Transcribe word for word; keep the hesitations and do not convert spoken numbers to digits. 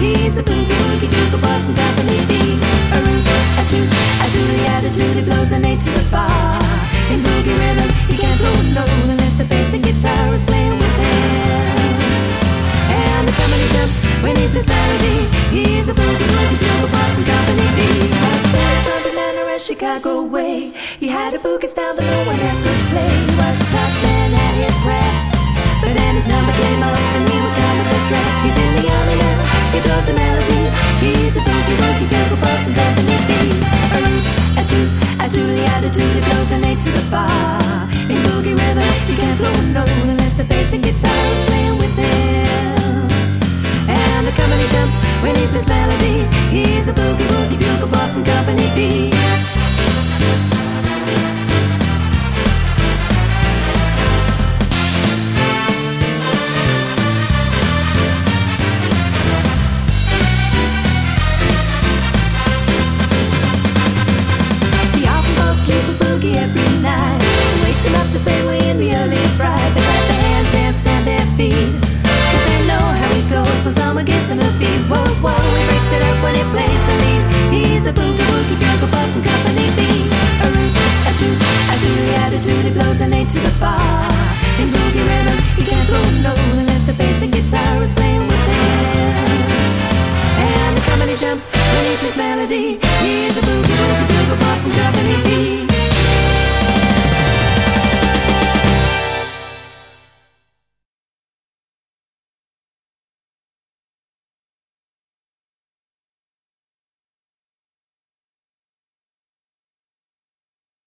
He's the boogie woogie bugle boy from Company B. A root, a toot, a tooty attitude, he blows an eight to the bar. In boogie rhythm, he can't blow a note unless the bass and guitar is playing with him. And the company jumps when he plays melody. He's the boogie woogie bugle boy from Company B. Was born from Atlanta and Chicago way. He had a boogie style that no one else could play. He was a tough man at his craft, but then his number came up and he was down with the draft. He's in the army now, he blows the melody. He's a boogie woogie bugle boy from Company B. A root, a toot, a tooty attitude, he blows an eight to the bar. In boogie rhythm, he can't blow a note unless the bass and guitar is playing with him. And the company jumps when he plays melody. He's a boogie woogie bugle boy from Company B.